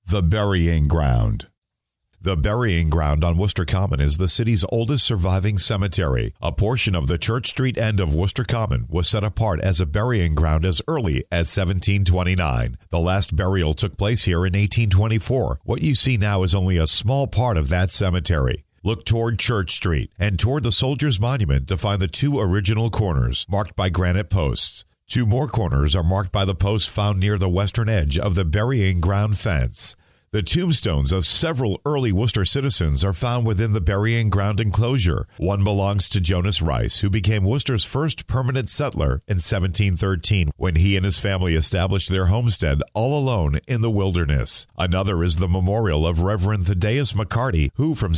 The Burying Ground. The Burying Ground on Worcester Common is the city's oldest surviving cemetery. A portion of the Church Street end of Worcester Common was set apart as a burying ground as early as 1729. The last burial took place here in 1824. What you see now is only a small part of that cemetery. Look toward Church Street and toward the Soldiers' Monument to find the two original corners, marked by granite posts. Two more corners are marked by the posts found near the western edge of the burying ground fence. The tombstones of several early Worcester citizens are found within the burying ground enclosure. One belongs to Jonas Rice, who became Worcester's first permanent settler in 1713 when he and his family established their homestead all alone in the wilderness. Another is the memorial of Reverend Thaddeus McCarty, who from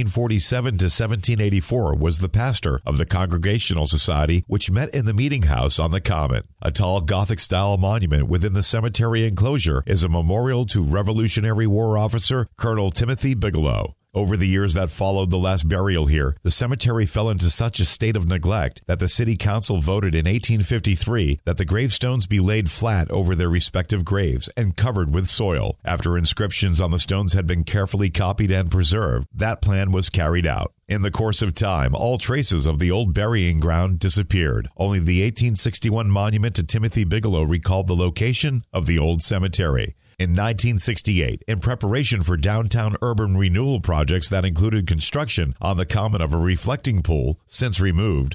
1747 to 1784 was the pastor of the Congregational Society, which met in the meeting house on the Common. A tall Gothic-style monument within the cemetery enclosure is a memorial to Revolutionary War officer Colonel Timothy Bigelow. Over the years that followed the last burial here, the cemetery fell into such a state of neglect that the city council voted in 1853 that the gravestones be laid flat over their respective graves and covered with soil. After inscriptions on the stones had been carefully copied and preserved, that plan was carried out. In the course of time, all traces of the old burying ground disappeared. Only the 1861 monument to Timothy Bigelow recalled the location of the old cemetery. In 1968, in preparation for downtown urban renewal projects that included construction on the Common of a reflecting pool, since removed,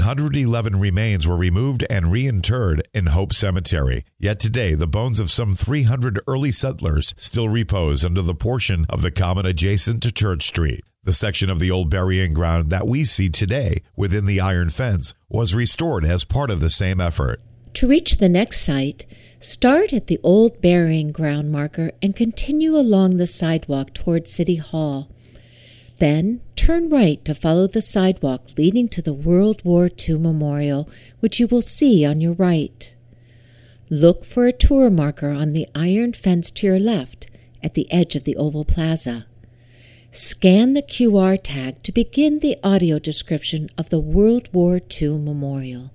111 remains were removed and reinterred in Hope Cemetery. Yet today, the bones of some 300 early settlers still repose under the portion of the Common adjacent to Church Street. The section of the old burying ground that we see today within the iron fence was restored as part of the same effort. To reach the next site, start at the old burying ground marker and continue along the sidewalk toward City Hall. Then turn right to follow the sidewalk leading to the World War II Memorial, which you will see on your right. Look for a tour marker on the iron fence to your left at the edge of the Oval Plaza. Scan the QR tag to begin the audio description of the World War II Memorial.